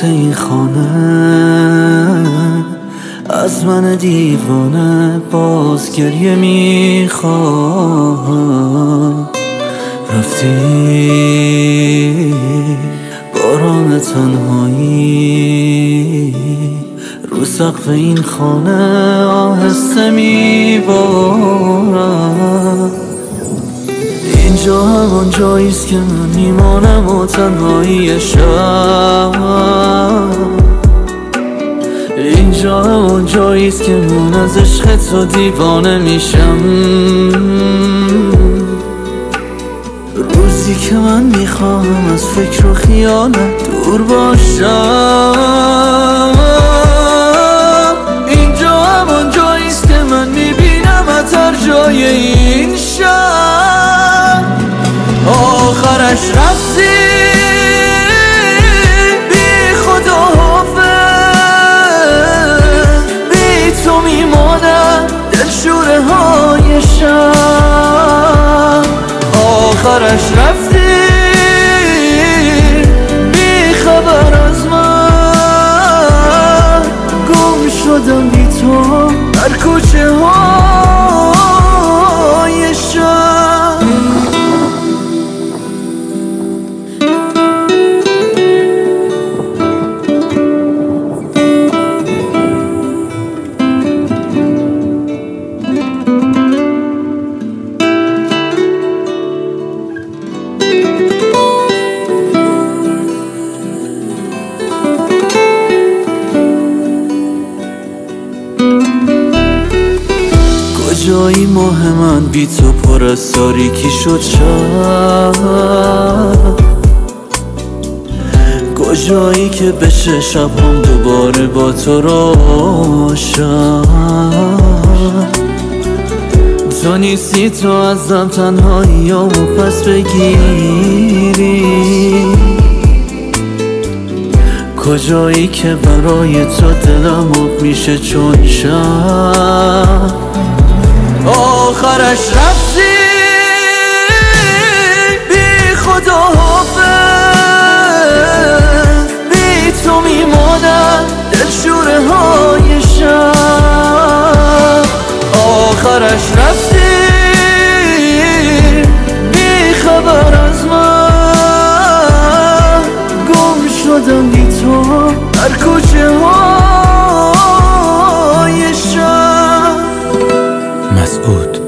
وسط این خانه از من دیوانه باز گریه میخوام. رفتی باران تنهایی رو سقف این خانه آهسته میبارم. اینجا همان جاییست که من میمانم و تنهایی شب. اینجا همان جاییست که من از عشق تو دیوانه میشم. روزی که من میخواهم از فکر و خیالت دور باشم. اینجا همان جاییست که من میبینم از هر جای این شهر. آخرش رفتی بی خدا حافظ، بی تو میمانم دلشوره های شب. آخرش رفتی بی خبر از من، گم شدم بی تو در کوچه های شب. کجایی ماه من بی تو پر از تاریکی شد شب. کجایی که بشه شبم دوباره با تو روشن. تو نیستی تو ازم تنهاییامو پس بگیری. کجایی که برای تو دلم آب میشه چون شب. آخرش رفتی بی خدا حافظ، بی تو میمانم دلشوره های شب. آخرش رفتی بی خبر از من، گم شدم بی تو در کوچه های شب. مسعود